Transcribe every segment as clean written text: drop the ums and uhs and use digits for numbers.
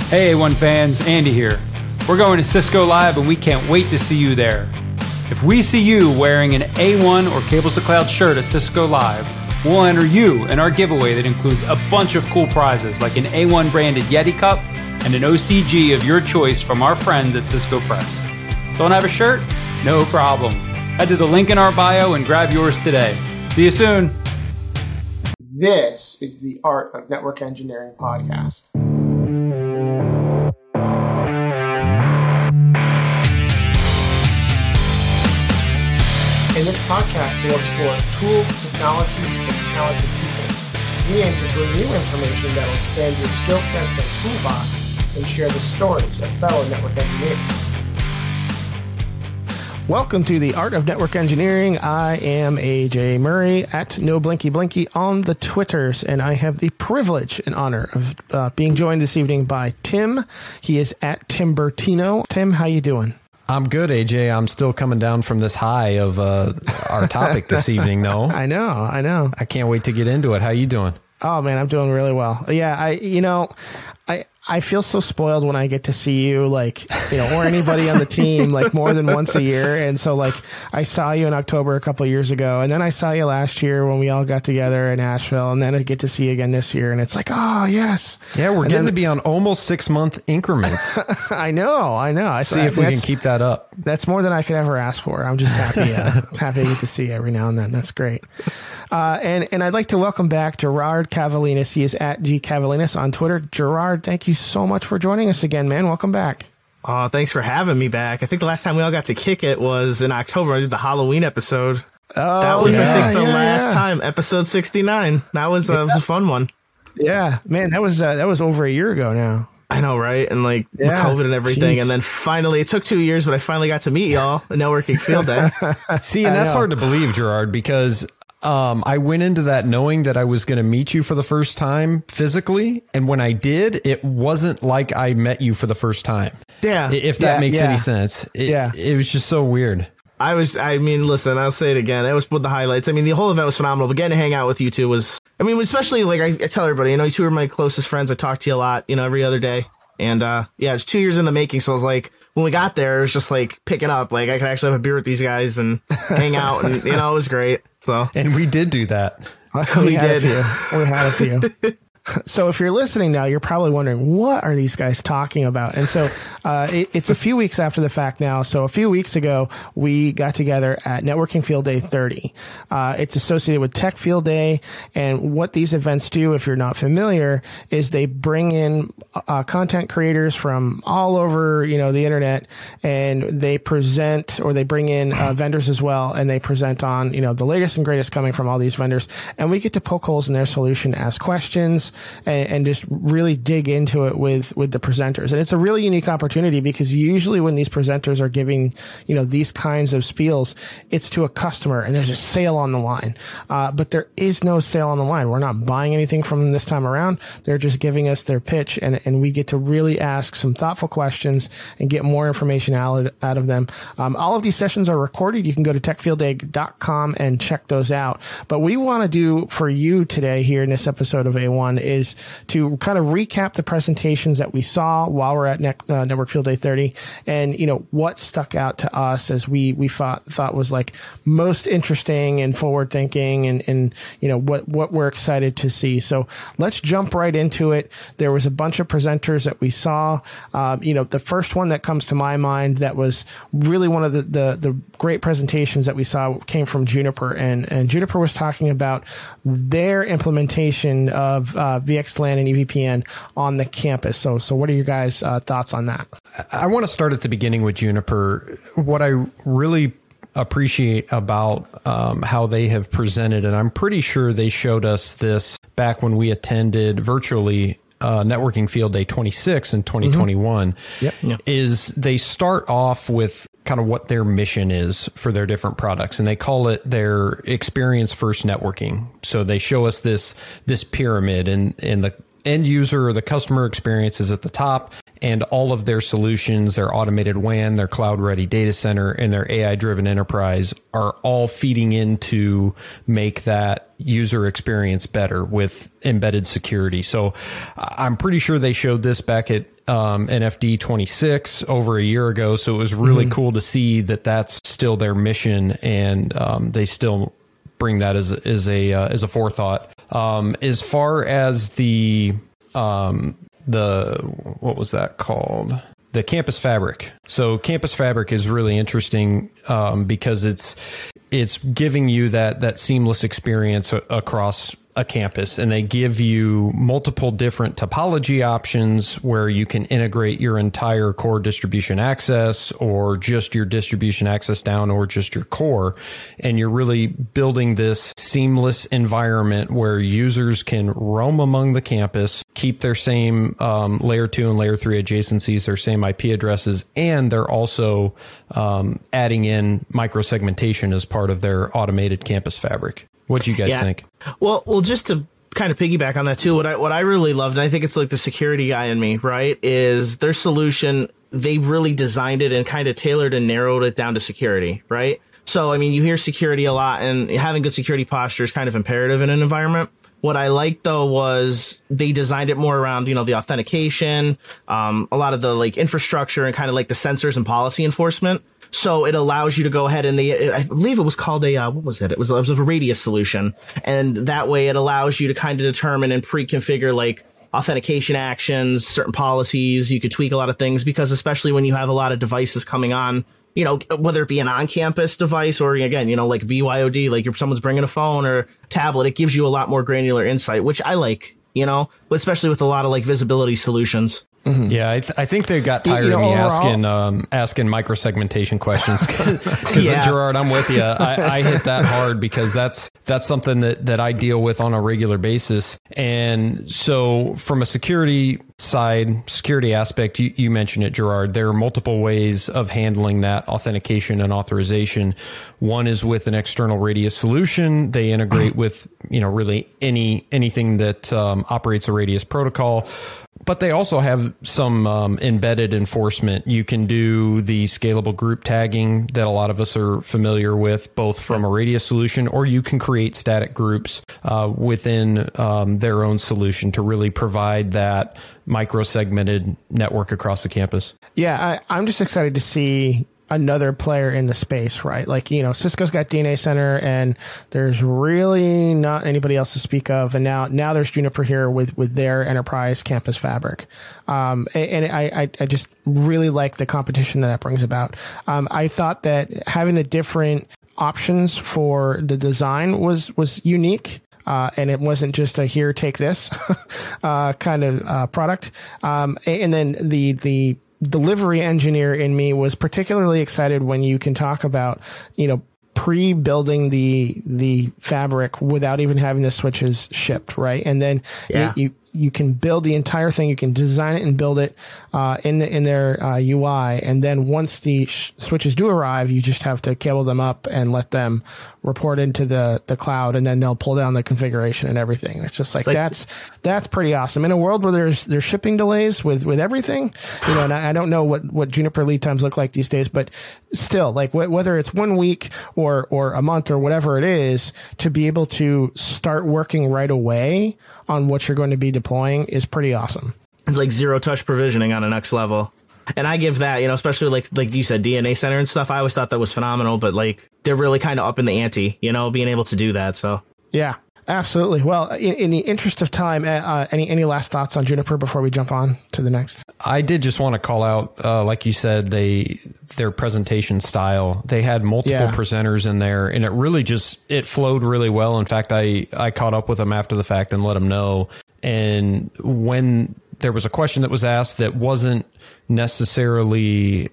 Hey A1 fans, Andy here. We're going to Cisco Live and we can't wait to see you there. If we see you wearing an A1 or Cables to Cloud shirt at Cisco Live, we'll enter you in our giveaway that includes a bunch of cool prizes like an A1 branded Yeti cup and an OCG of your choice from our friends at Cisco Press. Don't have a shirt? No problem. Head to the link in our bio and grab yours today. See you soon. This is the Art of Network Engineering podcast. In this podcast, we'll explore tools, technologies, and talented people. We aim to bring you information that will expand your skill sets and toolbox and share the stories of fellow network engineers. Welcome to the Art of Network Engineering. I am AJ Murray at NoBlinkyBlinky on the Twitters, and I have the privilege and honor of being joined this evening by Tim. He is at Timbertino. Tim, how you doing? I'm good, AJ. I'm still coming down from this high of our topic this evening, though. I know. I can't wait to get into it. How you doing? Oh, man, I'm doing really well. Yeah, I feel so spoiled when I get to see you, like, or anybody on the team, like, more than once a year. And so, like, I saw you in October a couple of years ago, and then I saw you last year when we all got together in Asheville, and then I get to see you again this year, and it's like, oh, yes. Yeah, we're getting to be on almost 6-month increments. I know. See if we can keep that up. That's more than I could ever ask for. I'm just happy, happy to get to see you every now and then. That's great. And I'd like to welcome back Gerard Cavalinas. He is at GCavalinas on Twitter. Gerard, thank you so much for joining us again, man. Welcome back. Thanks for having me back. I think the last time we all got to kick it was in October. I did the Halloween episode. Oh, that was, I think, the last time, episode 69. That was a fun one. Yeah, man, that was over a year ago now. I know, right? And with COVID and everything. Jeez. And then finally, it took 2 years, but I finally got to meet y'all at Networking Field Day. See, and that's hard to believe, Gerard, because I went into that knowing that I was going to meet you for the first time physically. And when I did, it wasn't like I met you for the first time. Yeah. If that makes any sense. It was just so weird. Listen, I'll say it again. That was one of the highlights. I mean, the whole event was phenomenal, but getting to hang out with you two was, especially like I tell everybody, you two are my closest friends. I talk to you a lot, every other day. And, it's 2 years in the making. So I was like, when we got there, it was just like picking up, like I could actually have a beer with these guys and hang out and, it was great. So, and we did do that. We did. We had a few. So if you're listening now, you're probably wondering, what are these guys talking about? And so it's a few weeks after the fact now. So a few weeks ago, we got together at Networking Field Day 30. It's associated with Tech Field Day. And what these events do, if you're not familiar, is they bring in content creators from all over, the internet, and they present, or they bring in vendors as well, and they present on, the latest and greatest coming from all these vendors. And we get to poke holes in their solution, ask questions, and just really dig into it with the presenters. And it's a really unique opportunity because usually when these presenters are giving, these kinds of spiels, it's to a customer and there's a sale on the line. But there is no sale on the line. We're not buying anything from them this time around. They're just giving us their pitch, and we get to really ask some thoughtful questions and get more information out of them. All of these sessions are recorded. You can go to techfieldday.com and check those out. But we want to do for you today here in this episode of A1 is to kind of recap the presentations that we saw while we're at Network Field Day 30, and what stuck out to us as we thought was like most interesting and forward thinking, and what we're excited to see. So let's jump right into it. There was a bunch of presenters that we saw. The first one that comes to my mind that was really one of the great presentations that we saw came from Juniper, and Juniper was talking about their implementation of VXLAN and EVPN on the campus. So what are your guys' thoughts on that? I want to start at the beginning with Juniper. What I really appreciate about how they have presented, and I'm pretty sure they showed us this back when we attended virtually Networking Field Day 26 in 2021, is they start off with kind of what their mission is for their different products, and they call it their experience first networking. So they show us this pyramid, and the end user or the customer experience is at the top, and all of their solutions, their automated WAN, their cloud-ready data center, and their AI-driven enterprise are all feeding into make that user experience better with embedded security. So I'm pretty sure they showed this back at NFD 26 over a year ago. So it was really cool to see that that's still their mission, and they still bring that as a forethought. As far as the what was that called? The Campus Fabric. So Campus Fabric is really interesting because it's giving you that seamless experience across a campus, and they give you multiple different topology options where you can integrate your entire core distribution access, or just your distribution access down, or just your core. And you're really building this seamless environment where users can roam among the campus, keep their same layer 2 and layer 3 adjacencies, their same IP addresses, and they're also adding in microsegmentation as part of their automated Campus Fabric. What do you guys think? Well, just to kind of piggyback on that too, what I really loved, and I think it's like the security guy in me, right, is their solution. They really designed it and kind of tailored and narrowed it down to security, right? So, I mean, you hear security a lot, and having good security posture is kind of imperative in an environment. What I liked, though, was they designed it more around, the authentication, a lot of the like infrastructure, and kind of like the sensors and policy enforcement. So it allows you to go ahead and I believe it was called what was it? It was a radius solution. And that way it allows you to kind of determine and pre-configure like authentication actions, certain policies. You could tweak a lot of things, because especially when you have a lot of devices coming on, whether it be an on-campus device or, again, like BYOD, like if someone's bringing a phone or tablet, it gives you a lot more granular insight, which I like, especially with a lot of like visibility solutions. Mm-hmm. Yeah, I think they got tired of me asking microsegmentation questions because Gerard, I'm with you. I hit that hard because that's something that I deal with on a regular basis. And so from a security aspect, you mentioned it, Gerard, there are multiple ways of handling that authentication and authorization. One is with an external radius solution. They integrate with, really anything that operates a radius protocol. But they also have some embedded enforcement. You can do the scalable group tagging that a lot of us are familiar with, both from a radius solution, or you can create static groups within their own solution to really provide that micro-segmented network across the campus. Yeah, I'm just excited to see another player in the space, right? Like, Cisco's got DNA Center, and there's really not anybody else to speak of. And now there's Juniper here with their enterprise Campus Fabric. And I just really like the competition that brings about. I thought that having the different options for the design was unique. And it wasn't just a here, take this kind of product. And then the delivery engineer in me was particularly excited when you can talk about, pre-building the fabric without even having the switches shipped, right? And then you can build the entire thing. You can design it and build it in their UI. And then once the switches do arrive, you just have to cable them up and let them report into the cloud, and then they'll pull down the configuration and everything. It's just like that's pretty awesome. In a world where there's shipping delays with everything, and I don't know what Juniper lead times look like these days, but still, like whether it's 1 week or a month or whatever it is, to be able to start working right away on what you're going to be deploying is pretty awesome. It's like zero touch provisioning on a next level. And I give that, especially like you said, DNA Center and stuff. I always thought that was phenomenal, but like they're really kind of up in the ante, being able to do that. So yeah, absolutely. Well, in the interest of time, any last thoughts on Juniper before we jump on to the next? I did just want to call out, like you said, their presentation style. They had multiple presenters in there, and it really it flowed really well. In fact, I caught up with them after the fact and let them know. And when there was a question that was asked that wasn't necessarily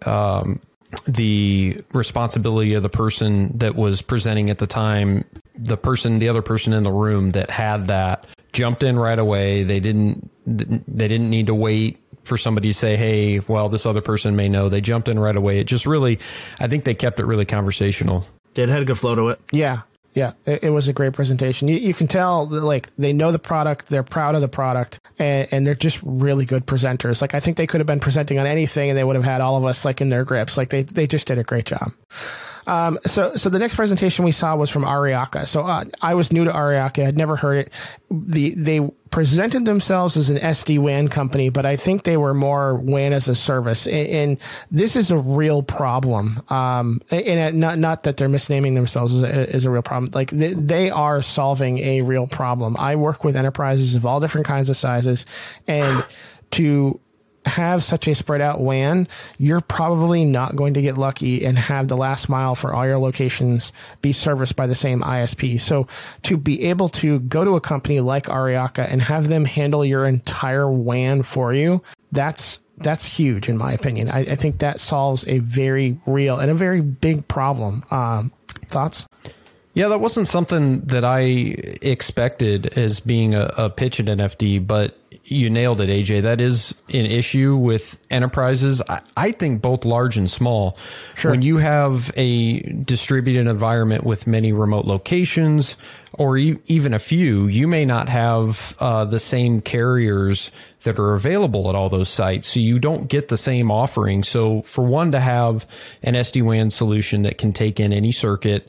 the responsibility of the person that was presenting at the time, the other person in the room that had that jumped in right away. They didn't need to wait for somebody to say, hey, well, this other person may know. They jumped in right away. It just really, I think they kept it really conversational. It had a good flow to it. Yeah. Yeah, it was a great presentation. You can tell that, like, they know the product, they're proud of the product, and they're just really good presenters. Like, I think they could have been presenting on anything, and they would have had all of us like in their grips. Like, they just did a great job. So the next presentation we saw was from Ariaka. So I was new to Ariaka. I'd never heard it. They presented themselves as an SD-WAN company, but I think they were more WAN as a service. And this is a real problem. And not that they're misnaming themselves as a real problem. Like they are solving a real problem. I work with enterprises of all different kinds of sizes, and to have such a spread out WAN, you're probably not going to get lucky and have the last mile for all your locations be serviced by the same ISP. So to be able to go to a company like Ariaka and have them handle your entire WAN for you, that's huge in my opinion. I think that solves a very real and a very big problem. Thoughts? Yeah, that wasn't something that I expected as being a pitch at NFD, but you nailed it, AJ. That is an issue with enterprises. I think both large and small. Sure. When you have a distributed environment with many remote locations, or even a few, you may not have the same carriers that are available at all those sites. So you don't get the same offering. So for one to have an SD-WAN solution that can take in any circuit,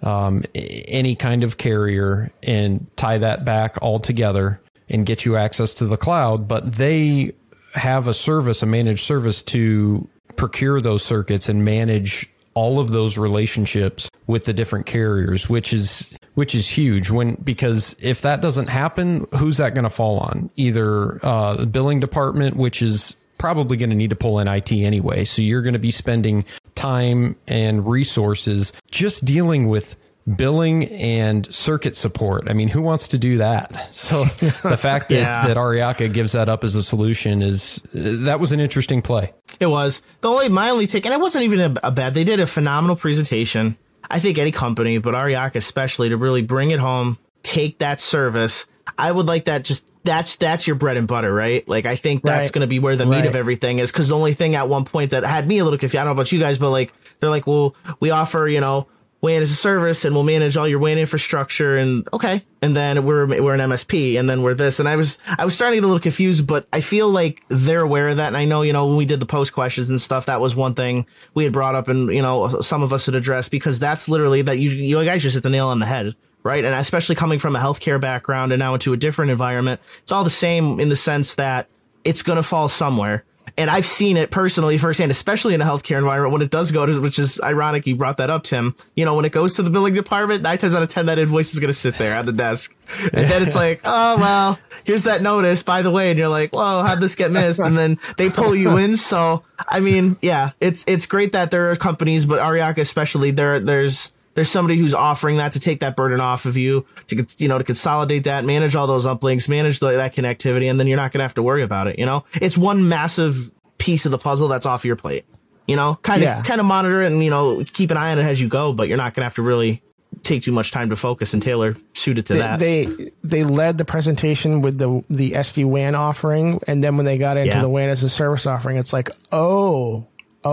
any kind of carrier, and tie that back all together and get you access to the cloud, but they have a managed service to procure those circuits and manage all of those relationships with the different carriers, which is huge. Because if that doesn't happen, who's that going to fall on? Either the billing department, which is probably going to need to pull in IT anyway. So you're going to be spending time and resources just dealing with billing and circuit support. I mean, who wants to do that? So the fact that Ariaka gives that up as a solution that was an interesting play. It was. My only take, and it wasn't even a bad, they did a phenomenal presentation. I think any company, but Ariaka especially, to really bring it home, take that service. I would like that. Just that's your bread and butter, right? Like, I think that's going to be where the meat of everything is. Cause the only thing at one point that had me a little confused, I don't know about you guys, but like, they're like, well, we offer, WAN as a service, and we'll manage all your WAN infrastructure, and okay. And then we're an MSP, and then we're this. And I was starting to get a little confused, but I feel like they're aware of that. And I know, when we did the post questions and stuff, that was one thing we had brought up, and, some of us had addressed, because that's literally that you guys just hit the nail on the head, right? And especially coming from a healthcare background and now into a different environment, it's all the same in the sense that it's going to fall somewhere. And I've seen it personally firsthand, especially in a healthcare environment, when it does go to, which is ironic you brought that up, Tim, when it goes to the billing department, 9 times out of 10, that invoice is going to sit there at the desk. And then it's like, oh, well, here's that notice, by the way. And you're like, well, how'd this get missed? And then they pull you in. So, I mean, yeah, it's great that there are companies, but Ariaka especially, there's somebody who's offering that to take that burden off of you, to consolidate that, manage all those uplinks, manage that connectivity, and then you're not going to have to worry about it. It's one massive piece of the puzzle that's off your plate. Kind of monitor it and keep an eye on it as you go, but you're not going to have to really take too much time to focus and tailor suit it to that. They led the presentation with the SD-WAN offering, and then when they got into the WAN as a service offering, it's like, oh,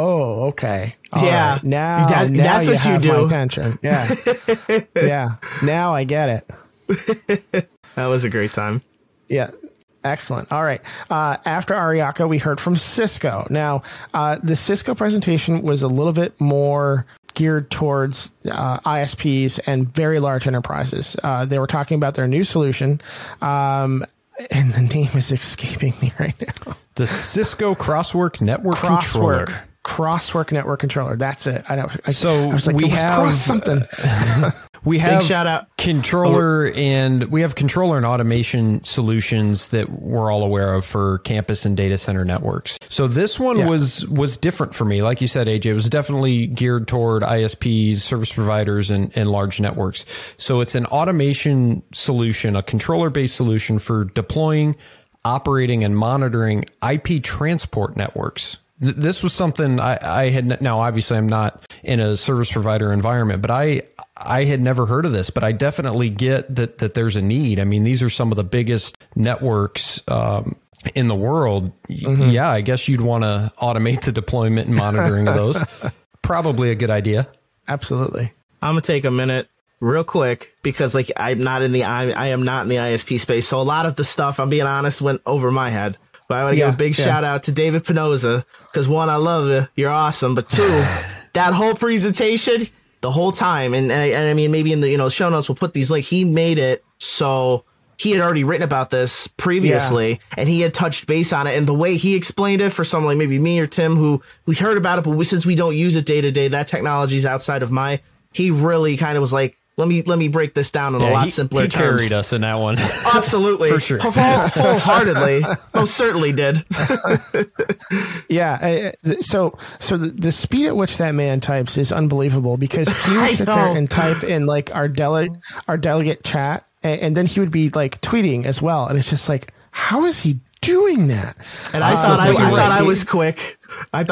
okay. All right. Now that's what you do. My attention. Yeah. Yeah. Now I get it. That was a great time. Yeah. Excellent. All right. After Ariaka, we heard from Cisco. Now, the Cisco presentation was a little bit more geared towards ISPs and very large enterprises. They were talking about their new solution, and the name is escaping me right now. The Cisco Crosswork Network Controller. Crosswork Network Controller. That's it. I was like, we have something. We have big shout out. controller and automation solutions that we're all aware of for campus and data center networks. So this one was different for me. Like you said, AJ, it was definitely geared toward ISPs, service providers, and large networks. So it's an automation solution, a controller-based solution for deploying, operating, and monitoring IP transport networks. This was something I had. Now, obviously, I'm not in a service provider environment, but I had never heard of this. But I definitely get that there's a need. I mean, these are some of the biggest networks in the world. Mm-hmm. Yeah, I guess you'd want to automate the deployment and monitoring of those. Probably a good idea. Absolutely. I'm gonna take a minute real quick because I am not in the ISP space. So a lot of the stuff, I'm being honest, went over my head. But I want to give a big shout out to David Pinoza because, one, I love you. You're awesome. But two, that whole presentation, the whole time. And I mean, maybe in the, show notes, we'll put these, like, he made it so he had already written about this previously, and he had touched base on it. And the way he explained it for someone like maybe me or Tim, who we heard about it, but since we don't use it day to day, that technology is outside of he really kind of was like, let me break this down in a lot simpler terms. He carried us in that one. Absolutely. For sure. Wholeheartedly. Most certainly did. Yeah. So the speed at which that man types is unbelievable, because he would sit there and type in like our delegate chat, and then he would be like tweeting as well. And it's just like, how is he doing that? And I thought I was quick. I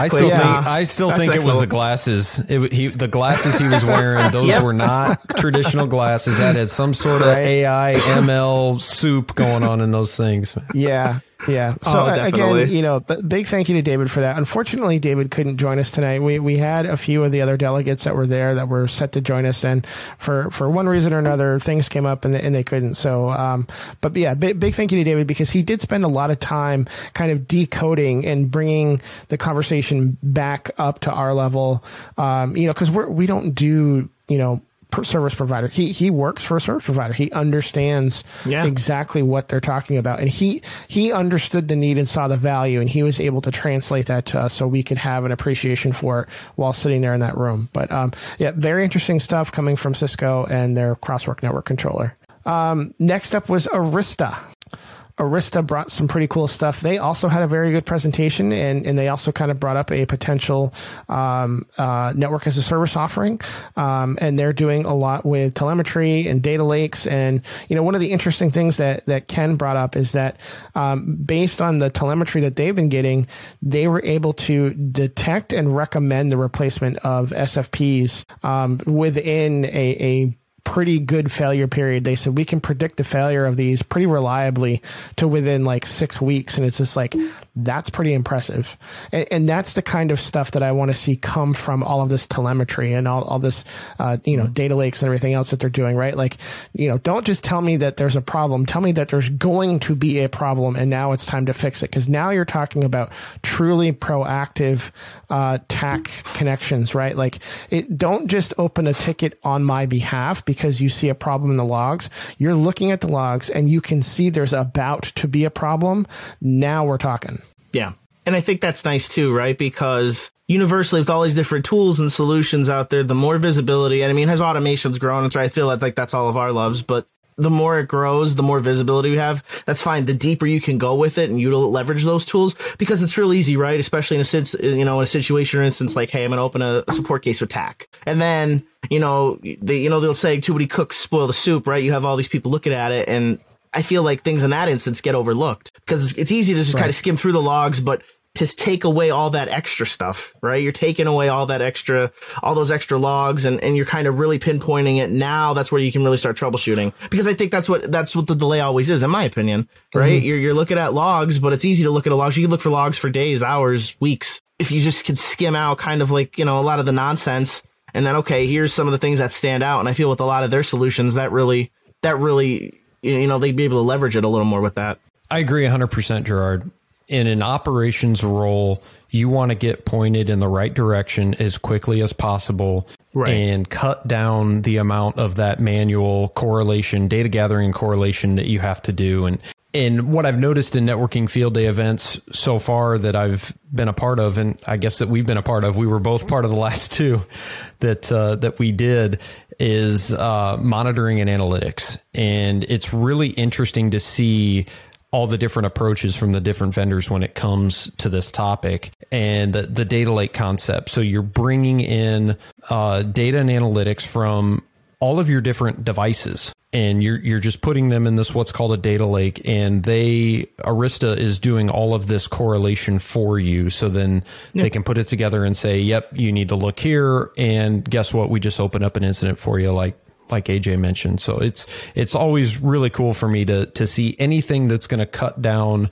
still think it was the glasses. The glasses he was wearing, those were not traditional glasses. That had some sort of AI, ML soup going on in those things. Yeah. Yeah. So again, big thank you to David for that. Unfortunately, David couldn't join us tonight. We had a few of the other delegates that were there that were set to join us, and for one reason or another, things came up and they couldn't. So, but yeah, big thank you to David, because he did spend a lot of time kind of decoding and bringing the conversation back up to our level. Because we don't do, service provider. He works for a service provider. He understands exactly what they're talking about, and he understood the need and saw the value, and he was able to translate that to us so we could have an appreciation for it while sitting there in that room. But very interesting stuff coming from Cisco and their Crosswalk Network controller. Next up was Arista. Arista brought some pretty cool stuff. They also had a very good presentation, and they also kind of brought up a potential network as a service offering. And they're doing a lot with telemetry and data lakes. And, one of the interesting things that Ken brought up is that based on the telemetry that they've been getting, they were able to detect and recommend the replacement of SFPs within a pretty good failure period. They said we can predict the failure of these pretty reliably to within like 6 weeks. And it's just like, that's pretty impressive. And that's the kind of stuff that I want to see come from all of this telemetry and all this, data lakes and everything else that they're doing, right? Like, don't just tell me that there's a problem. Tell me that there's going to be a problem, and now it's time to fix it. Because now you're talking about truly proactive TAC connections, right? Like, don't just open a ticket on my behalf because you see a problem in the logs. You're looking at the logs and you can see there's about to be a problem. Now we're talking. Yeah. And I think that's nice too, right? Because universally, with all these different tools and solutions out there, the more visibility, and I mean, as automation's grown, and so I feel like that's all of our loves, but the more it grows, the more visibility we have. That's fine. The deeper you can go with it and you leverage those tools, because it's real easy, right? Especially in a situation or instance like, hey, I'm going to open a support case with TAC. And then, they'll say too many cooks spoil the soup, right? You have all these people looking at it, and I feel like things in that instance get overlooked because it's easy to just kind of skim through the logs, but to take away all that extra stuff, right? You're taking away all those extra logs, and you're kind of really pinpointing it. Now that's where you can really start troubleshooting, because I think that's what the delay always is, in my opinion, right? Mm-hmm. You're looking at logs, but it's easy to look at logs. You can look for logs for days, hours, weeks. If you just could skim out kind of like, a lot of the nonsense, and then, okay, here's some of the things that stand out. And I feel with a lot of their solutions that really, they'd be able to leverage it a little more with that. I agree 100%, Gerard. In an operations role, you want to get pointed in the right direction as quickly as possible, and cut down the amount of that manual correlation, data gathering correlation that you have to do. And what I've noticed in networking field day events so far that I've been a part of, and I guess that we've been a part of, we were both part of the last two that we did, is monitoring and analytics. And it's really interesting to see all the different approaches from the different vendors when it comes to this topic, and the data lake concept. So you're bringing in data and analytics from all of your different devices, and you're just putting them in this what's called a data lake, and Arista is doing all of this correlation for you. So then they can put it together and say, yep, you need to look here, and guess what? We just opened up an incident for you, like AJ mentioned. So it's always really cool for me to see anything that's going to cut down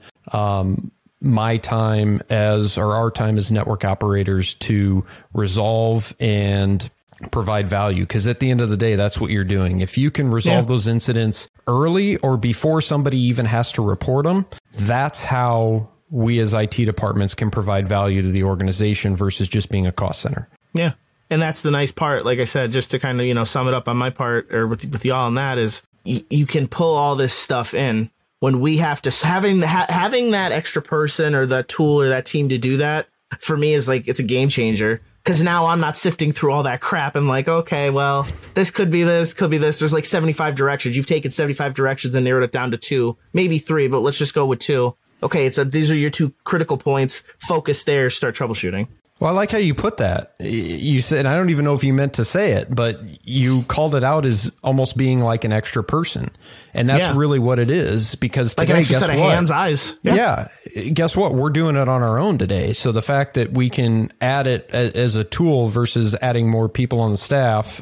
my time or our time as network operators to resolve and provide value. Because at the end of the day, that's what you're doing. If you can resolve those incidents early or before somebody even has to report them, that's how we as IT departments can provide value to the organization versus just being a cost center. Yeah. And that's the nice part. Like I said, just to kind of, sum it up on my part or with y'all on that is you can pull all this stuff in when we have to having that extra person or that tool or that team to do that for me is like, it's a game changer. Because now I'm not sifting through all that crap and like, okay, well, this could be this, could be this. There's like 75 directions. You've taken 75 directions and narrowed it down to 2, maybe 3, but let's just go with 2. Okay, these are your 2 critical points. Focus there, start troubleshooting. Well, I like how you put that. You said, and I don't even know if you meant to say it, but you called it out as almost being like an extra person. And that's really what it is, because today, like guess what? Hands, eyes. Yeah. Guess what? We're doing it on our own today. So the fact that we can add it as a tool versus adding more people on the staff,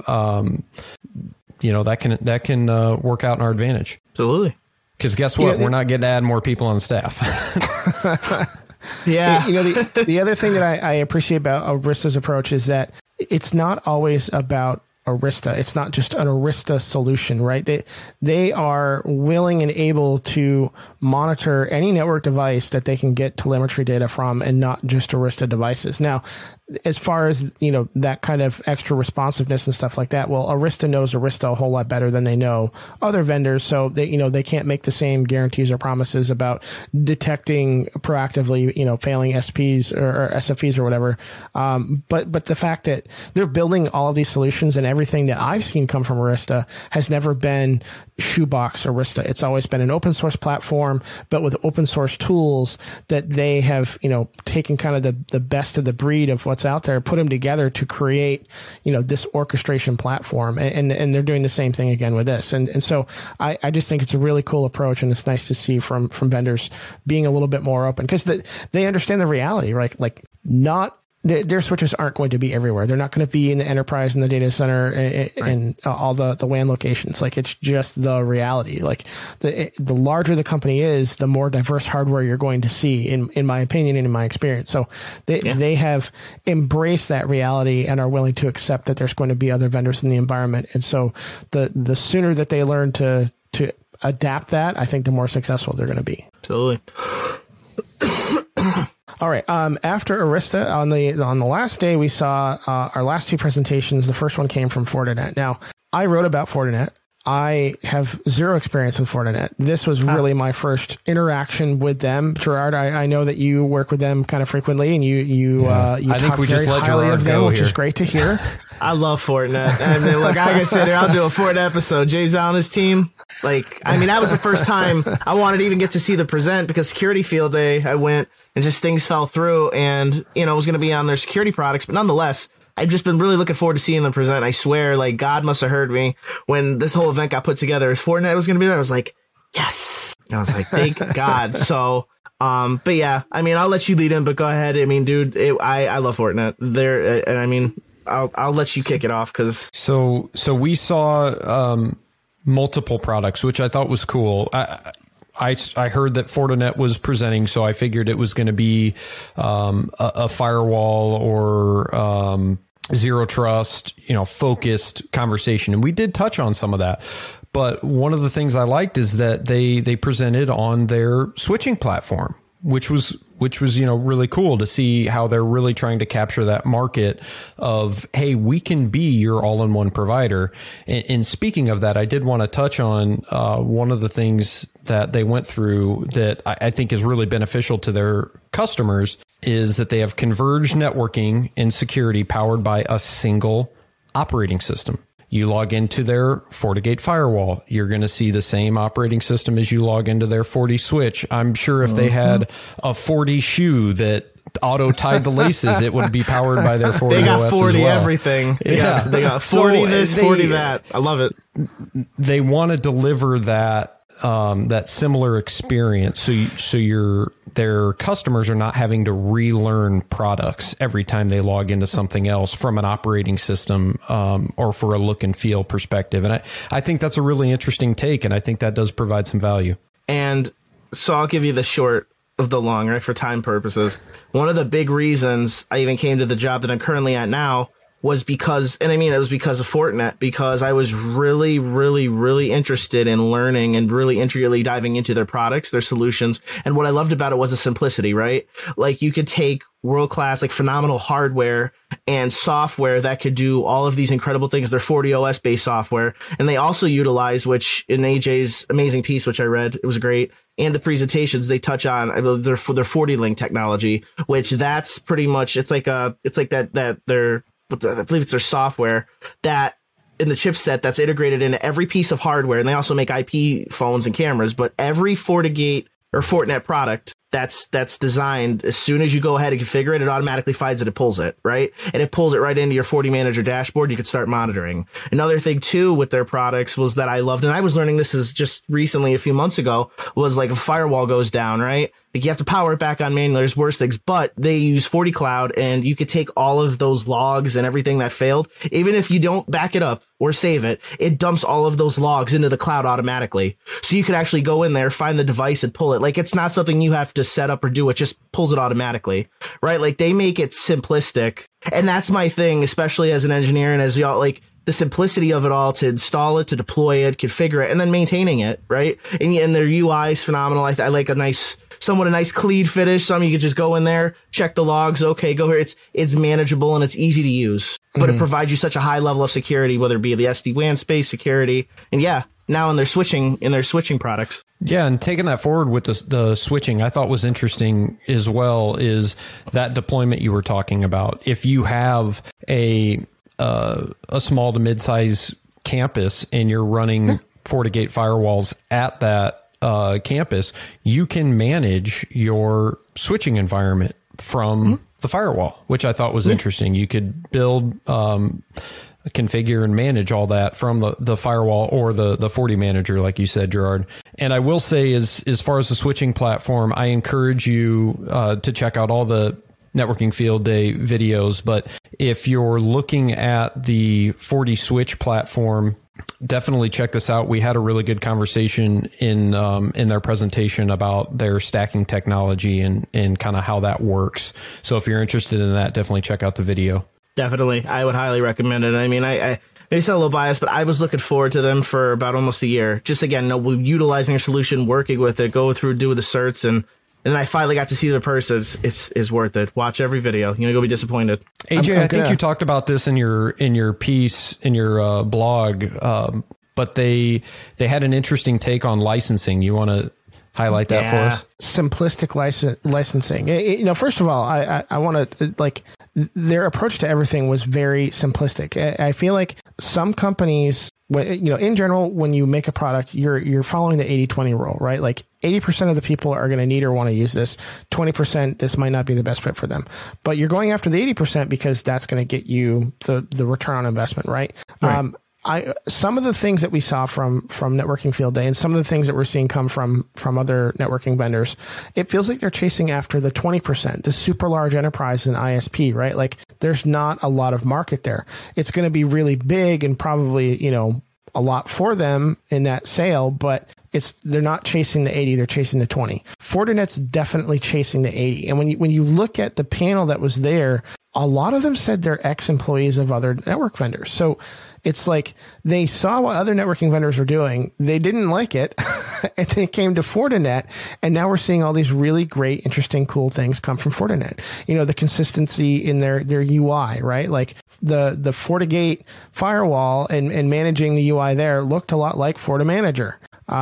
that can work out in our advantage. Absolutely. Because guess what? We're not getting to add more people on the staff. Yeah. The other thing that I appreciate about Arista's approach is that it's not always about Arista. It's not just an Arista solution, right? They are willing and able to monitor any network device that they can get telemetry data from, and not just Arista devices. Now, as far as, that kind of extra responsiveness and stuff like that, well, Arista knows Arista a whole lot better than they know other vendors. So they can't make the same guarantees or promises about detecting proactively, failing SPs or SFPs or whatever. But the fact that they're building all of these solutions, and everything that I've seen come from Arista has never been shoebox Arista. It's always been an open source platform, but with open source tools that they have, taken kind of the best of the breed of what's out there, put them together to create, this orchestration platform. And they're doing the same thing again with this. And so I just think it's a really cool approach, and it's nice to see from vendors being a little bit more open, because they understand the reality, right? Like, their switches aren't going to be everywhere. They're not going to be in the enterprise and the data center and all the WAN locations. Like, it's just the reality. Like, the larger the company is, the more diverse hardware you're going to see, in my opinion and in my experience. So they have embraced that reality and are willing to accept that there's going to be other vendors in the environment. And so the sooner that they learn to adapt that, I think the more successful they're going to be. Totally. All right. After Arista, on the last day, we saw our last 2 presentations. The first one came from Fortinet. Now, I wrote about Fortinet. I have zero experience with Fortinet. This was really my first interaction with them. Gerard, I know that you work with them kind of frequently, and you talk very highly of them, which is great to hear. I love Fortinet. I mean, look, like I said, I'll do a Fortinet episode. James Allen, his team. That was the first time I wanted to even get to see the present, because security field day, I went and just things fell through, and, it was going to be on their security products. But nonetheless, I've just been really looking forward to seeing them present. I swear, like, God must have heard me when this whole event got put together. As Fortinet was going to be there, I was like, yes. I was like, thank God. So, but yeah, I'll let you lead in, but go ahead. Dude, I love Fortinet. And I'll let you kick it off, because. So we saw multiple products, which I thought was cool. I heard that Fortinet was presenting, so I figured it was going to be a firewall or zero trust, focused conversation. And we did touch on some of that. But one of the things I liked is that they presented on their switching platform, which was really cool to see how they're really trying to capture that market of, hey, we can be your all-in-one provider. And speaking of that, I did want to touch on one of the things that they went through that I think is really beneficial to their customers is that they have converged networking and security powered by a single operating system. You log into their FortiGate firewall, you're going to see the same operating system as you log into their FortiSwitch. I'm sure if they had a Forti that auto-tied the laces, it would be powered by their FortiOS. They got Forti as well. Everything. They got Forti this, Forti that. I love it. They want to deliver that similar experience, so their customers are not having to relearn products every time they log into something else from an operating system or for a look and feel perspective. And I think that's a really interesting take, and I think that does provide some value. And so I'll give you the short of the long, right, for time purposes. One of the big reasons I even came to the job that I'm currently at now was because, and it was because of Fortinet, because I was really, really, really interested in learning and really intricately diving into their products, their solutions. And what I loved about it was the simplicity, right? Like, you could take world-class, like, phenomenal hardware and software that could do all of these incredible things. They're FortiOS based software. And they also utilize, which in AJ's amazing piece, which I read, it was great. And the presentations they touch on their FortiLink technology, which that's pretty much, I believe it's their software that in the chipset that's integrated into every piece of hardware. And they also make IP phones and cameras, but every FortiGate or Fortinet product that's designed, as soon as you go ahead and configure it, it automatically finds it and pulls it, right? And it pulls it right into your FortiManager dashboard. You can start monitoring. Another thing too with their products was that I loved, and I was learning this is just recently, a few months ago, was like a firewall goes down, right? Like you have to power it back on manually. There's worse things, but they use FortiCloud, and you could take all of those logs and everything that failed. Even if you don't back it up or save it, it dumps all of those logs into the cloud automatically. So you could actually go in there, find the device and pull it. Like it's not something you have to set up or do. It just pulls it automatically, right? Like they make it simplistic. And that's my thing, especially as an engineer and as y'all, like the simplicity of it all, to install it, to deploy it, configure it, and then maintaining it, right? And their UI is phenomenal. I like a nice clean finish. Some you could just go in there, check the logs. Okay, go here. It's manageable and it's easy to use, but it provides you such a high level of security, whether it be the SD-WAN space security. And yeah, now in their switching products. Yeah, and taking that forward with the switching, I thought was interesting as well is that deployment you were talking about. If you have a small to mid-size campus and you're running FortiGate firewalls at that campus, you can manage your switching environment from the firewall, which I thought was interesting. You could build, configure and manage all that from the firewall or the FortiManager, like you said, Gerard. And I will say, as far as the switching platform, I encourage you to check out all the Networking Field Day videos. But if you're looking at the FortiSwitch platform, definitely check this out. We had a really good conversation in their presentation about their stacking technology and kind of how that works. So if you're interested in that, definitely check out the video. Definitely. I would highly recommend it. I mean, I maybe it's a little biased, but I was looking forward to them for about almost a year. Just again, utilizing their solution, working with it, go through, do the certs, and then I finally got to see the person. It's worth it. Watch every video. You're gonna be disappointed. AJ, I think you talked about this in your piece in your blog, but they had an interesting take on licensing. You want to highlight that for us? Simplistic licensing. First of all, I want to their approach to everything was very simplistic. I feel like some companies, in general, when you make a product, you're following the 80-20 rule, right? Like 80% of the people are going to need or want to use this. 20%, this might not be the best fit for them, but you're going after the 80% because that's going to get you the return on investment, right? Some of the things that we saw from Networking Field Day and some of the things that we're seeing come from other networking vendors, it feels like they're chasing after the 20%, the super large enterprise and ISP, right? Like there's not a lot of market there. It's going to be really big and probably, a lot for them in that sale, but they're not chasing the 80, they're chasing the 20. Fortinet's definitely chasing the 80. And when you look at the panel that was there, a lot of them said they're ex-employees of other network vendors. So it's like they saw what other networking vendors were doing. They didn't like it and they came to Fortinet. And now we're seeing all these really great, interesting, cool things come from Fortinet. The consistency in their UI, right? Like the FortiGate firewall and managing the UI there looked a lot like FortiManager.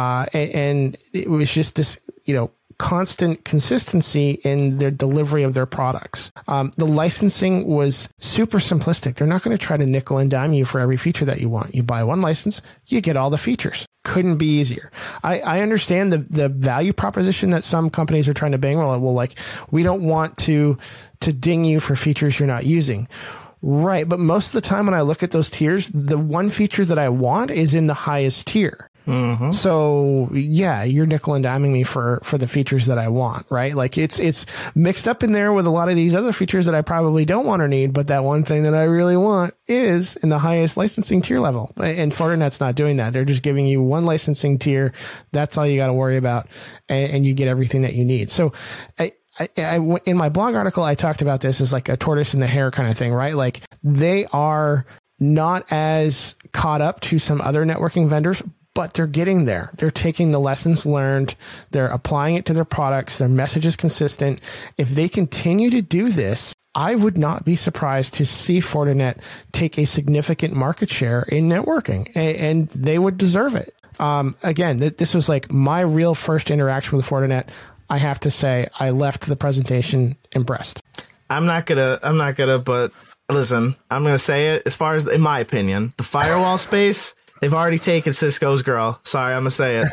And it was just this, constant consistency in their delivery of their products. The licensing was super simplistic. They're not going to try to nickel and dime you for every feature that you want. You buy one license, you get all the features. Couldn't be easier. I understand the value proposition that some companies are trying to bang. Well, like we don't want to ding you for features you're not using. Right. But most of the time when I look at those tiers, the one feature that I want is in the highest tier. Mm-hmm. So yeah, you're nickel and diming me for the features that I want, right? Like it's mixed up in there with a lot of these other features that I probably don't want or need, but that one thing that I really want is in the highest licensing tier level. And Fortinet's not doing that. They're just giving you one licensing tier. That's all you got to worry about. And you get everything that you need. So I, in my blog article, I talked about this as like a tortoise and the hare kind of thing, right? Like they are not as caught up to some other networking vendors, but they're getting there. They're taking the lessons learned. They're applying it to their products. Their message is consistent. If they continue to do this, I would not be surprised to see Fortinet take a significant market share in networking, and they would deserve it. Again, this was like my real first interaction with Fortinet. I have to say, I left the presentation impressed. I'm not gonna, but listen, I'm gonna say it. As far as, in my opinion, the firewall space, they've already taken Cisco's girl. Sorry, I'm gonna say it.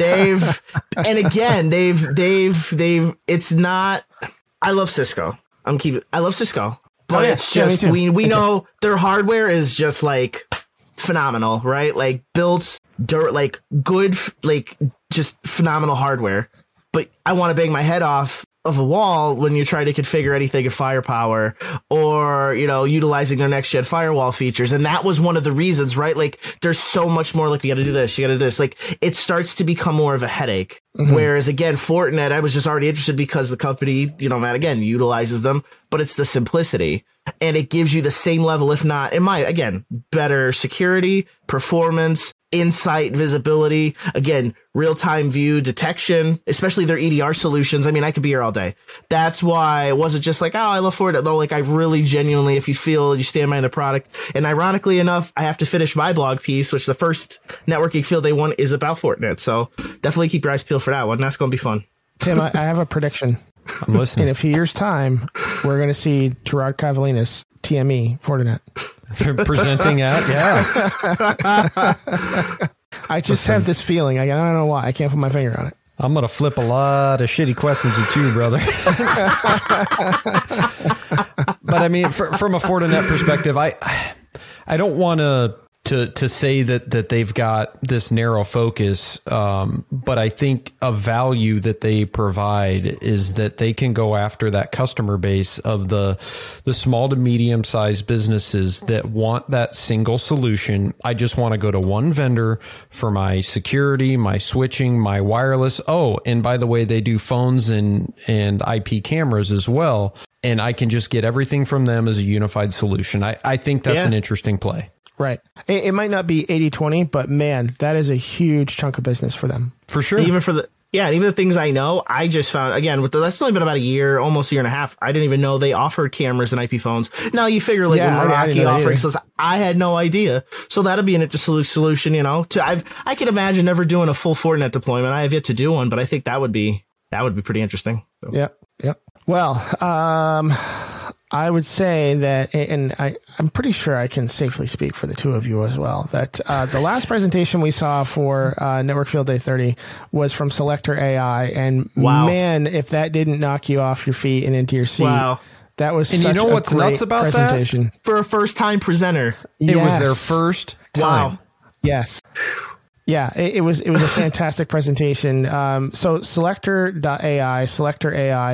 They've, it's not, I love Cisco. I love Cisco, but it's just, we know their hardware is just like phenomenal, right? Like built dirt, like good, like just phenomenal hardware. But I want to bang my head off of a wall when you try to configure anything in firepower or, you know, utilizing their next gen firewall features. And that was one of the reasons, right? Like there's so much more, like you got to do this, you got to do this. Like it starts to become more of a headache. Mm-hmm. Whereas again, Fortinet, I was just already interested because the company, you know, Matt, again, utilizes them, but it's the simplicity and it gives you the same level, if not, better security, performance, insight, visibility, again, real-time view detection, especially their EDR solutions. I mean, I could be here all day. That's why it wasn't just like, oh, I love Fortinet. No, like I really genuinely, if you feel you stand behind the product. And ironically enough, I have to finish my blog piece, which the first networking field day one is about Fortinet. So definitely keep your eyes peeled for that one. That's going to be fun. Tim, I have a prediction. I'm listening. In a few years' time, we're going to see Gerard Cavalinas, TME, Fortinet. They're presenting at, I just have this feeling. I don't know why. I can't put my finger on it. I'm going to flip a lot of shitty questions at you, brother. But I mean, from a Fortinet perspective, I don't want to say that they've got this narrow focus, but I think a value that they provide is that they can go after that customer base of the small to medium sized businesses that want that single solution. I just want to go to one vendor for my security, my switching, my wireless. Oh, and by the way, they do phones and IP cameras as well. And I can just get everything from them as a unified solution. I think that's an interesting play. Right. It might not be 80-20, but man, that is a huge chunk of business for them. For sure. Even the things I know, I just found, again, that's only been about a year, almost a year and a half. I didn't even know they offered cameras and IP phones. Now you figure like when Meraki offers this, I had no idea. So that'll be an interesting solution, you know, I can imagine never doing a full Fortinet deployment. I have yet to do one, but I think that would be pretty interesting. So. Yep. Well, I would say that, and I'm pretty sure I can safely speak for the two of you as well, that the last presentation we saw for Network Field Day 30 was from Selector AI. And man, if that didn't knock you off your feet and into your seat, that was such a great presentation. And you know what's nuts about that? For a first-time presenter. It was their first time. Wow. Yes. Yeah, it was a fantastic presentation. So Selector AI,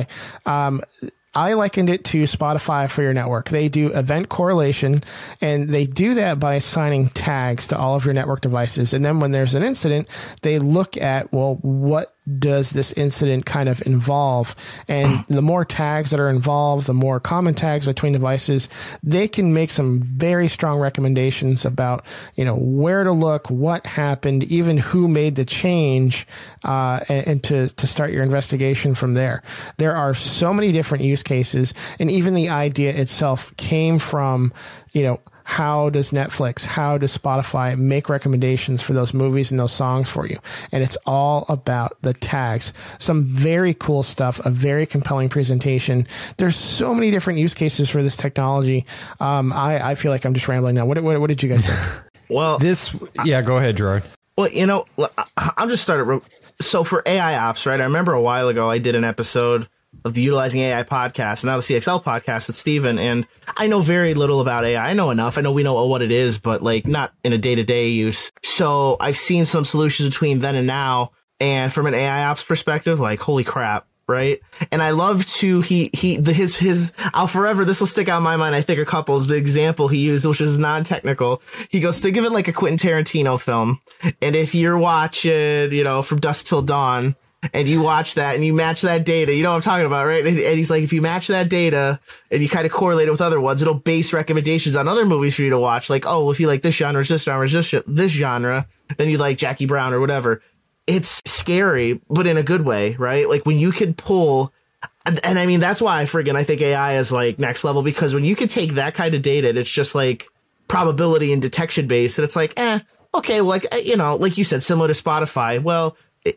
I likened it to Spotify for your network. They do event correlation, and they do that by assigning tags to all of your network devices. And then when there's an incident, they look at, well, what does this incident kind of involve? And the more tags that are involved, the more common tags between devices, they can make some very strong recommendations about, you know, where to look, what happened, even who made the change, and to start your investigation from there. There are so many different use cases, and even the idea itself came from, you know, how does Netflix, how does Spotify make recommendations for those movies and those songs for you? And it's all about the tags. Some very cool stuff, a very compelling presentation. There's so many different use cases for this technology. I feel like I'm just rambling now. What did you guys think? Well, go ahead, Gerard. Well, you know, I'll just start so for AI ops, right? I remember a while ago I did an episode of the Utilizing AI podcast, and now the CXL podcast with Steven, and I know very little about AI. I know enough. I know we know what it is, but like not in a day-to-day use. So I've seen some solutions between then and now, and from an AI ops perspective, like holy crap, right? And I love to his I'll forever, this will stick out in my mind. I think a couple is the example he used, which is non-technical. He goes, think of it like a Quentin Tarantino film, and if you're watching, you know, From Dusk Till Dawn, and you watch that and you match that data, you know what I'm talking about, right? And he's like, if you match that data and you kind of correlate it with other ones, it'll base recommendations on other movies for you to watch. Like, oh, if you like this genre, this genre, then you like Jackie Brown or whatever. It's scary, but in a good way, right? Like when you could pull And I mean, that's why I think AI is like next level, because when you can take that kind of data and it's just like probability and detection based, and it's like, okay, well, like, like you said, similar to Spotify. Well,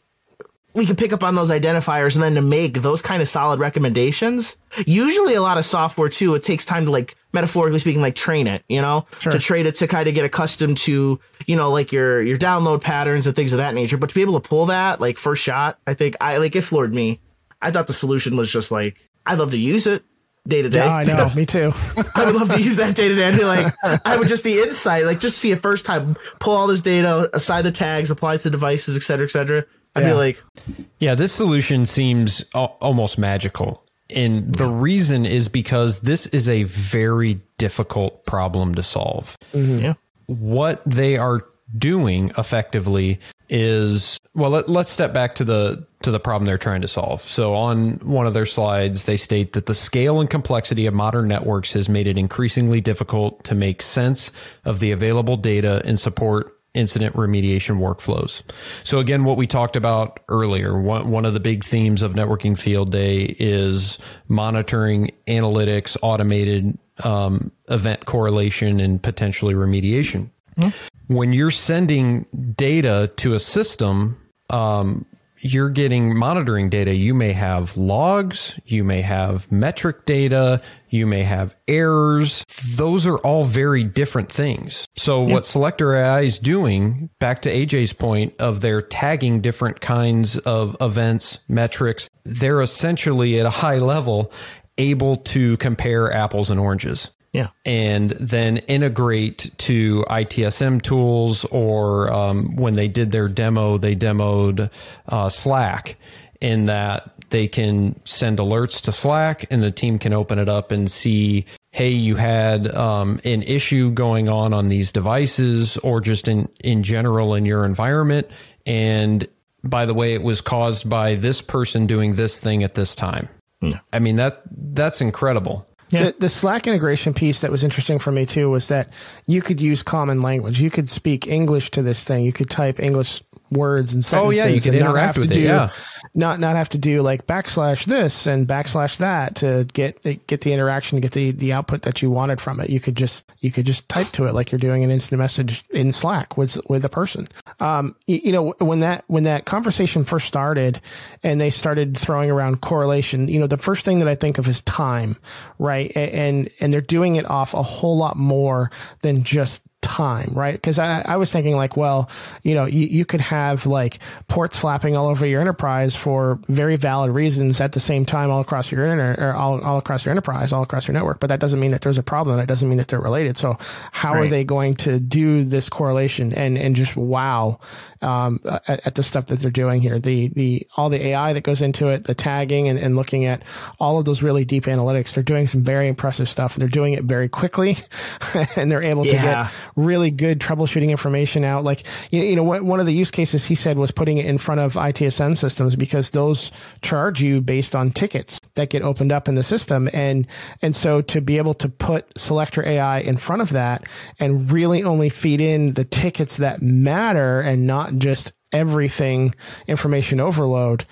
we can pick up on those identifiers, and then to make those kind of solid recommendations. Usually a lot of software too, it takes time to, like, metaphorically speaking, like train it, Sure. to train it to kind of get accustomed to, like your download patterns and things of that nature. But to be able to pull that like first shot, I think it floored me. I thought the solution was just like, I'd love to use it day to day. Yeah, I know. Me too. I would love to use that day to day. I'd be like, I would just the insight, like just see it first time, pull all this data, assign the tags, apply it to devices, et cetera, et cetera. I'd be like, yeah, this solution seems almost magical. And the reason is because this is a very difficult problem to solve. Mm-hmm. Yeah. What they are doing effectively is, well, let's step back to the problem they're trying to solve. So on one of their slides, they state that the scale and complexity of modern networks has made it increasingly difficult to make sense of the available data and support incident remediation workflows. So again, what we talked about earlier, one of the big themes of Networking Field Day is monitoring, analytics, automated event correlation, and potentially remediation. When you're sending data to a system, you're getting monitoring data. You may have logs, you may have metric data, you may have errors. Those are all very different things. So what Selector AI is doing, back to AJ's point of their tagging different kinds of events, metrics, they're essentially at a high level able to compare apples and oranges. Yeah. And then integrate to ITSM tools, or when they did their demo, they demoed Slack, in that they can send alerts to Slack and the team can open it up and see, hey, you had an issue going on these devices, or just in general in your environment. And by the way, it was caused by this person doing this thing at this time. Yeah. I mean, that's incredible. Yeah. The Slack integration piece that was interesting for me too was that you could use common language. You could speak English to this thing. You could type English words and sentences. Oh yeah, you could interact with it. Yeah, not have to do like / this and / that to get the interaction, to get the output that you wanted from it. You could just type to it like you're doing an instant message in Slack with a person. When that conversation first started and they started throwing around correlation, the first thing that I think of is time, right? And they're doing it off a whole lot more than just time, right? Because I was thinking like, well, you could have like ports flapping all over your enterprise for very valid reasons at the same time all across your all across your enterprise, all across your network. But that doesn't mean that there's a problem. That doesn't mean that they're related. So how are they going to do this correlation and just wow at the stuff that they're doing here? The all the AI that goes into it, the tagging and looking at all of those really deep analytics. They're doing some very impressive stuff. They're doing it very quickly and they're able to get really good troubleshooting information out. Like, one of the use cases he said was putting it in front of ITSM systems, because those charge you based on tickets that get opened up in the system. And so to be able to put Selector AI in front of that and really only feed in the tickets that matter and not just everything information overload,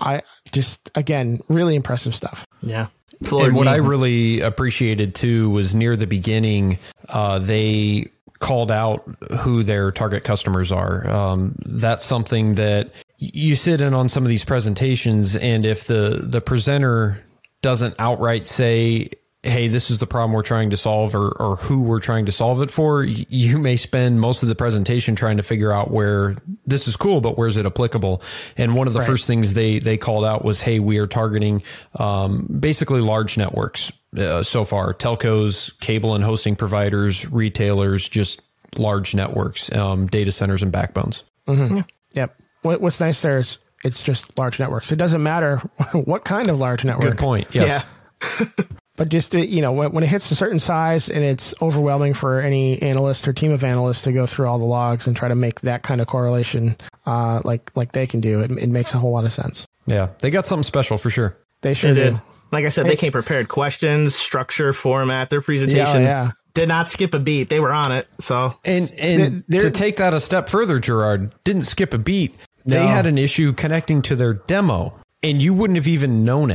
again, really impressive stuff. Yeah. And what I really appreciated too was near the beginning, they called out who their target customers are. That's something that you sit in on some of these presentations, and if the presenter doesn't outright say, hey, this is the problem we're trying to solve, or who we're trying to solve it for, you may spend most of the presentation trying to figure out where this is cool, but where's it applicable? And one of the first things they called out was, hey, we are targeting basically large networks so far, telcos, cable and hosting providers, retailers, just large networks, data centers and backbones. Mm-hmm. Yeah. Yep. What's nice there is it's just large networks. It doesn't matter what kind of large network. Good point. Yes. Yeah. But just, when it hits a certain size and it's overwhelming for any analyst or team of analysts to go through all the logs and try to make that kind of correlation like they can do, it makes a whole lot of sense. Yeah, they got something special for sure. They sure did. Like I said, they came prepared. Questions, structure, format, their presentation did not skip a beat. They were on it. So and to take that a step further, Gerard, didn't skip a beat. They had an issue connecting to their demo, and you wouldn't have even known it.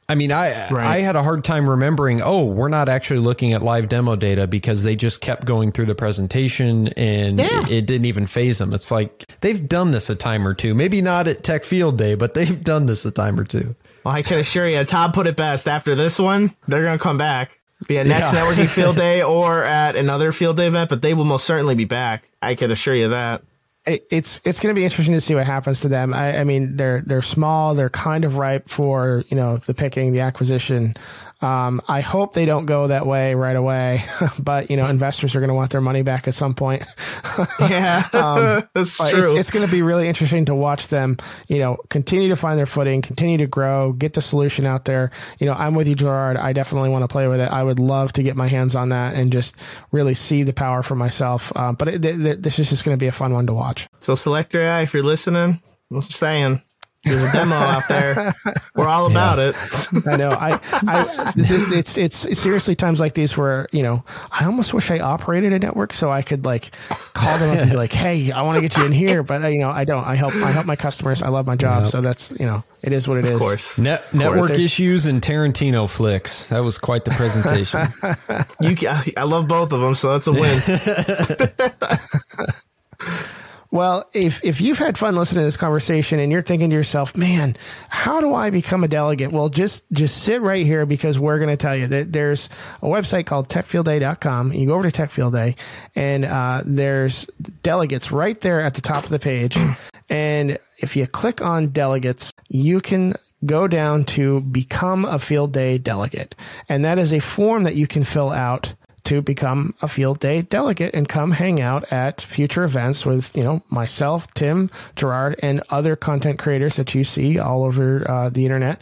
I mean, I had a hard time remembering, we're not actually looking at live demo data because they just kept going through the presentation and it didn't even phase them. It's like they've done this a time or two, maybe not at Tech Field Day, but they've done this a time or two. Well, I can assure you, Tom put it best. After this one, they're going to come back. Be at next networking field day or at another field day event, but they will most certainly be back. I can assure you that. It's going to be interesting to see what happens to them. I mean, they're small. They're kind of ripe for, the picking, the acquisition. I hope they don't go that way right away, but investors are going to want their money back at some point. That's true. It's going to be really interesting to watch them, continue to find their footing, continue to grow, get the solution out there. I'm with you, Gerard. I definitely want to play with it. I would love to get my hands on that and just really see the power for myself. But this is just going to be a fun one to watch. So Selector AI, if you're listening, I'm just saying. There's a demo out there. We're all about it. I know. It's seriously times like these where, I almost wish I operated a network so I could call them up and be like, hey, I want to get you in here. But I don't. I help my customers. I love my job. So that's, it is what it is. Of course. Network issues and Tarantino flicks. That was quite the presentation. I love both of them. So that's a win. Well, if you've had fun listening to this conversation and you're thinking to yourself, man, how do I become a delegate? Well, just sit right here because we're going to tell you that there's a website called techfieldday.com. You go over to Techfield Day and there's delegates right there at the top of the page. And if you click on delegates, you can go down to become a Field Day delegate. And that is a form that you can fill out to become a Field Day delegate and come hang out at future events with, myself, Tim, Gerard, and other content creators that you see all over the internet.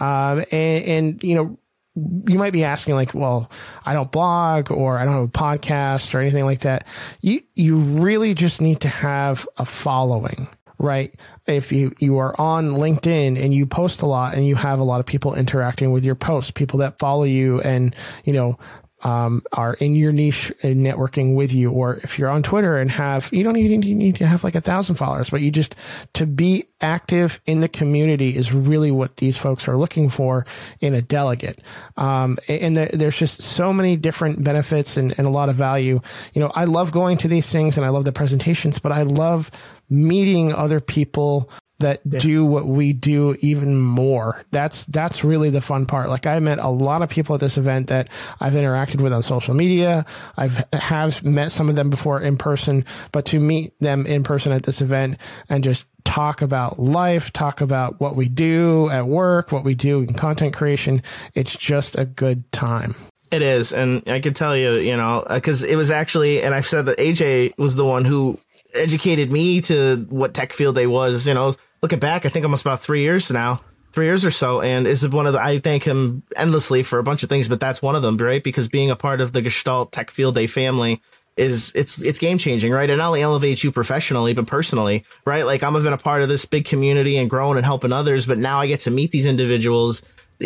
You might be asking well, I don't blog or I don't have a podcast or anything like that. You really just need to have a following. Right. If you are on LinkedIn and you post a lot and you have a lot of people interacting with your posts, people that follow you and, are in your niche and networking with you, or if you're on Twitter and you don't even need to have 1,000 followers, but to be active in the community is really what these folks are looking for in a delegate. And there's just so many different benefits and a lot of value. I love going to these things and I love the presentations, but I love meeting other people that do what we do even more. That's really the fun part. I met a lot of people at this event that I've interacted with on social media. Have met some of them before in person, but to meet them in person at this event and just talk about life, talk about what we do at work, what we do in content creation, it's just a good time. It is. And I can tell you, because it was actually, and I've said that AJ was the one who educated me to what Tech Field Day was, looking back, I think almost about 3 years now, 3 years or so. And is one of I thank him endlessly for a bunch of things, but that's one of them, right? Because being a part of the Gestalt Tech Field Day family it's game changing, right? It not only elevates you professionally, but personally, right? I'm been a part of this big community and growing and helping others, but now I get to meet these individuals,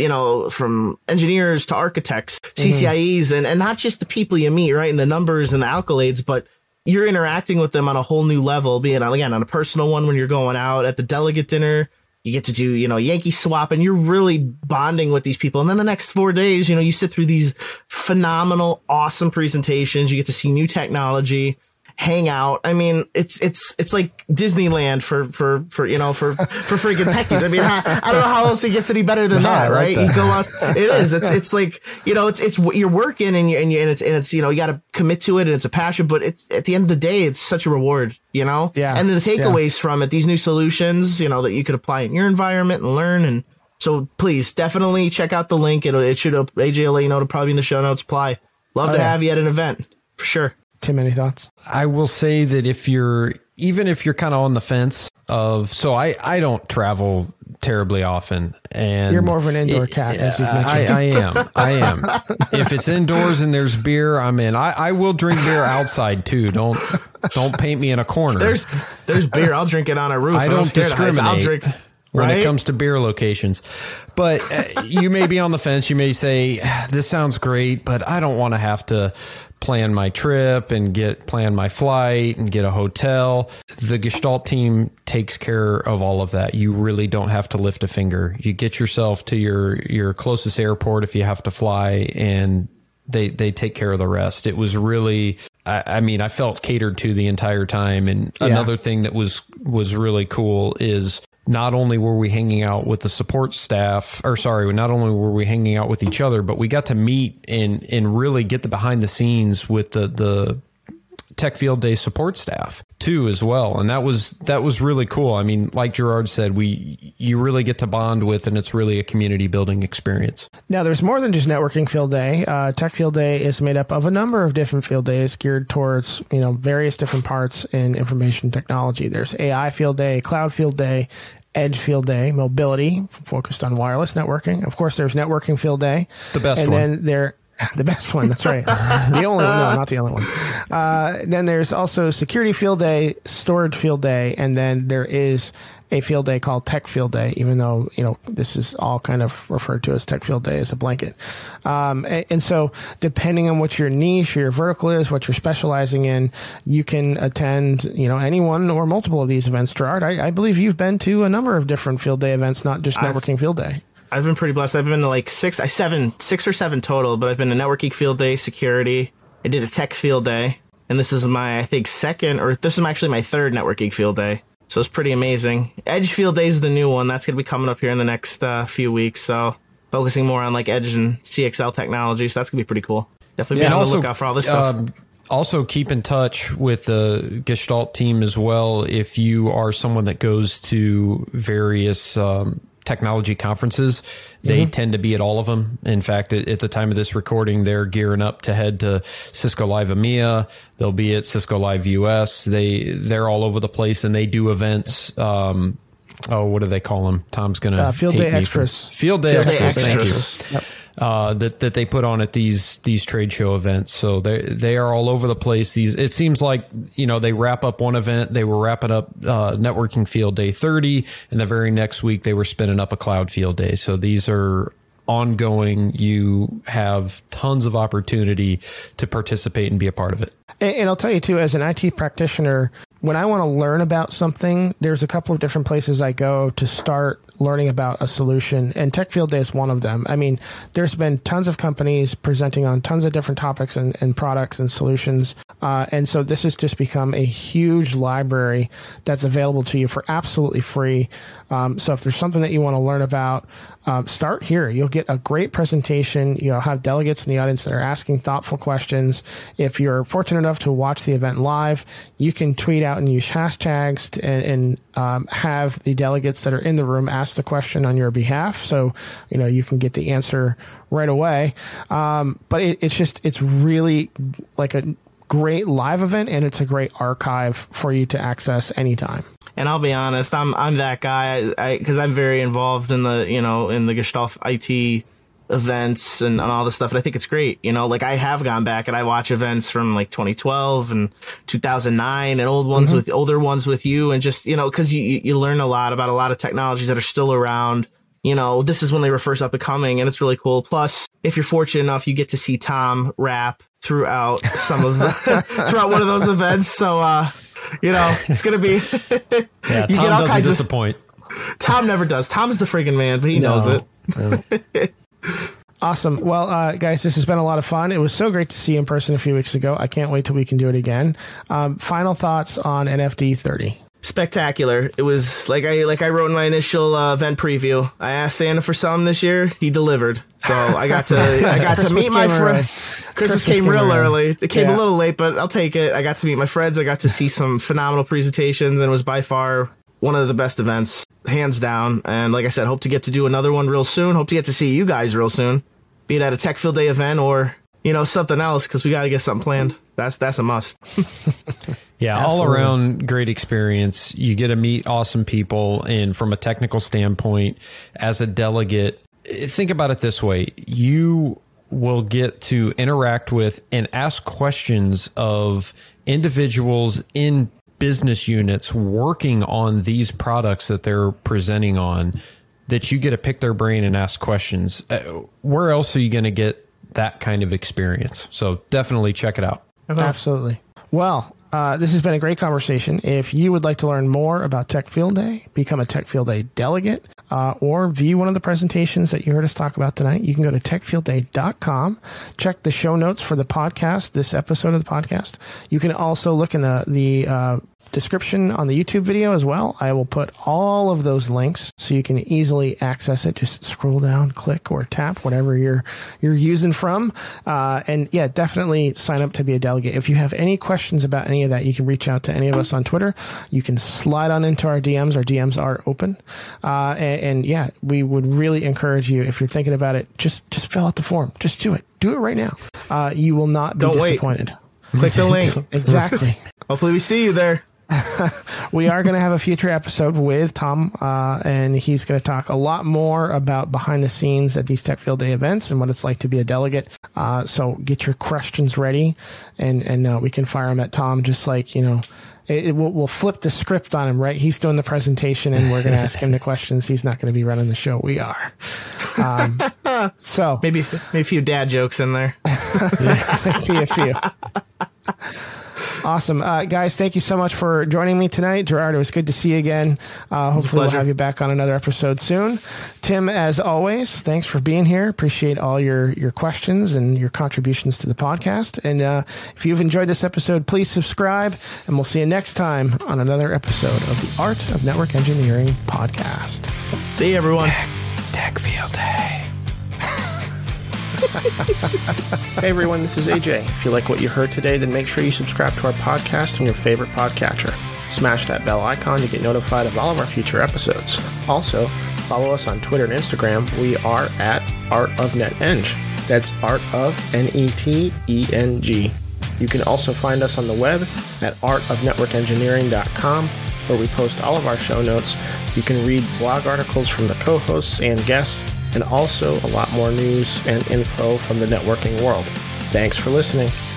from engineers to architects, CCIEs, and not just the people you meet, right? And the numbers and the accolades, but you're interacting with them on a whole new level, being again on a personal one when you're going out at the delegate dinner. You get to do, Yankee swap, and you're really bonding with these people. And then the next 4 days, you sit through these phenomenal, awesome presentations. You get to see new technology, hang out. I mean, it's like Disneyland for freaking techies. I mean, I don't know how else it gets any better than that, right? You go out. It is. It's like, it's you're working and it's you got to commit to it and it's a passion, but it's at the end of the day, it's such a reward, Yeah. And the takeaways from it, these new solutions, that you could apply in your environment and learn. And so please definitely check out the link. It should, AJ will let you know, it'll probably be in the show notes. Apply. Love to have you at an event for sure. Tim, any thoughts? I will say that even if you're kind of on the fence so I don't travel terribly often, and you're more of an indoor cat, as you've mentioned. I am. If it's indoors and there's beer, I'm in. I will drink beer outside too. Don't paint me in a corner. There's beer. I'll drink it on a roof. I don't discriminate. when it comes to beer locations. But you may be on the fence. You may say, this sounds great, but I don't want to have to plan my trip and plan my flight and get a hotel. The Gestalt team takes care of all of that. You really don't have to lift a finger. You get yourself to your closest airport if you have to fly, and they take care of the rest. It was really, I mean, I felt catered to the entire time. And another thing that was really cool is not only were we hanging out with the support staff, not only were we hanging out with each other, but we got to meet and really get the behind the scenes with the Tech Field Day support staff too, as well. And that was really cool. I mean, like Gerard said, you really get to bond with, and it's really a community building experience. Now, there's more than just networking field day. Tech Field Day is made up of a number of different field days geared towards, various different parts in information technology. There's AI Field Day, Cloud Field Day, Edge Field Day, mobility focused on wireless networking. Of course, there's networking field day. The best one. And then the best one, that's right. The only one, no, not the only one. Then there's also security field day, storage field day, and then there is a field day called Tech Field Day, even though, this is all kind of referred to as Tech Field Day as a blanket. And so depending on what your niche or your vertical is, what you're specializing in, you can attend, any one or multiple of these events. Gerard, I believe you've been to a number of different field day events, not just networking field day. I've been pretty blessed. I've been to like six or seven total, but I've been to networking field day, security. I did a tech field day, and this is my, I think, this is actually my third networking field day. So it's pretty amazing. Edge field day is the new one. That's going to be coming up here in the next few weeks. So focusing more on like Edge and CXL technology. So that's going to be pretty cool. Definitely be on the lookout for all this stuff. Also, keep in touch with the Gestalt team as well if you are someone that goes to various technology conferences. They tend to be at all of them. In fact, at the time of this recording, they're gearing up to head to Cisco Live EMEA. They'll be at Cisco Live US. They're all over the place, and they do events. What do they call them? Tom's going to Field Day Extras. Field Day Extras. Thank you. Yep. That they put on at these trade show events. So they are all over the place. It seems like, they wrap up one event. They were wrapping up networking field day 30, and the very next week they were spinning up a cloud field day. So these are ongoing. You have tons of opportunity to participate and be a part of it. And I'll tell you too, as an IT practitioner, when I want to learn about something, there's a couple of different places I go to start learning about a solution, and Tech Field Day is one of them. I mean, there's been tons of companies presenting on tons of different topics and products and solutions. And so this has just become a huge library that's available to you for absolutely free. So if there's something that you want to learn about, start here. You'll get a great presentation. You'll have delegates in the audience that are asking thoughtful questions. If you're fortunate enough to watch the event live, you can tweet out and use hashtags and have the delegates that are in the room ask the question on your behalf. So, you can get the answer right away. But it's really like a great live event, and it's a great archive for you to access anytime. And I'll be honest, I'm that guy because I'm very involved in the Gestalt IT events and all this stuff. And I think it's great. Like I have gone back and I watch events from like 2012 and 2009 and older ones with you. And just, because you learn a lot about a lot of technologies that are still around. This is when they were first up and coming, and it's really cool. Plus, if you're fortunate enough, you get to see Tom rap throughout throughout one of those events. So, it's going to be, yeah, Tom doesn't disappoint. Tom never does. Tom's the friggin' man, but he knows it. Awesome. Well, guys, this has been a lot of fun. It was so great to see you in person a few weeks ago. I can't wait till we can do it again. Final thoughts on NFD 30. Spectacular. It was like I wrote in my initial event preview. I asked Santa for something this year. He delivered. So I got to meet my friend. Christmas came real early. It came a little late, but I'll take it. I got to meet my friends. I got to see some phenomenal presentations, and it was by far one of the best events, hands down. And like I said, hope to get to do another one real soon. Hope to get to see you guys real soon, be it at a Tech Field Day event or something else, because we got to get something planned. That's a must. Yeah, absolutely. All around great experience. You get to meet awesome people, and from a technical standpoint, as a delegate, think about it this way: you will get to interact with and ask questions of individuals in business units working on these products that they're presenting on, that you get to pick their brain and ask questions. Where else are you going to get that kind of experience? So definitely check it out. Absolutely. Well, this has been a great conversation. If you would like to learn more about Tech Field Day, become a Tech Field Day delegate, or view one of the presentations that you heard us talk about tonight, you can go to techfieldday.com, check the show notes for the podcast, this episode of the podcast. You can also look in the description on the YouTube video as well. I will put all of those links so you can easily access it. Just scroll down, click, or tap, whatever you're using from. And yeah, definitely sign up to be a delegate. If you have any questions about any of that, you can reach out to any of us on Twitter. You can slide on into our DMs. Our DMs are open. And yeah, we would really encourage you, if you're thinking about it, just fill out the form. Just do it. Do it right now. You will not be disappointed. Click the link. Exactly. Hopefully we see you there. We are going to have a future episode with Tom, and he's going to talk a lot more about behind the scenes at these Tech Field Day events and what it's like to be a delegate. So get your questions ready, and we can fire them at Tom, just like, we'll flip the script on him, right? He's doing the presentation, and we're going to ask him the questions. He's not going to be running the show. We are. So maybe a few dad jokes in there. Maybe a few. Awesome. Guys, thank you so much for joining me tonight. Gerard, it was good to see you again. Hopefully we'll have you back on another episode soon. Tim, as always, thanks for being here. Appreciate all your questions and your contributions to the podcast. And if you've enjoyed this episode, please subscribe, and we'll see you next time on another episode of the Art of Network Engineering podcast. See you, everyone. Tech Field Day. Hey everyone, this is AJ. If you like what you heard today, then make sure you subscribe to our podcast on your favorite podcatcher. Smash that bell icon to get notified of all of our future episodes. Also, follow us on Twitter and Instagram. We are at Art of NetEng. That's Art of NETENG. You can also find us on the web at artofnetworkengineering.com, where we post all of our show notes. You can read blog articles from the co-hosts and guests, and also a lot more news and info from the networking world. Thanks for listening.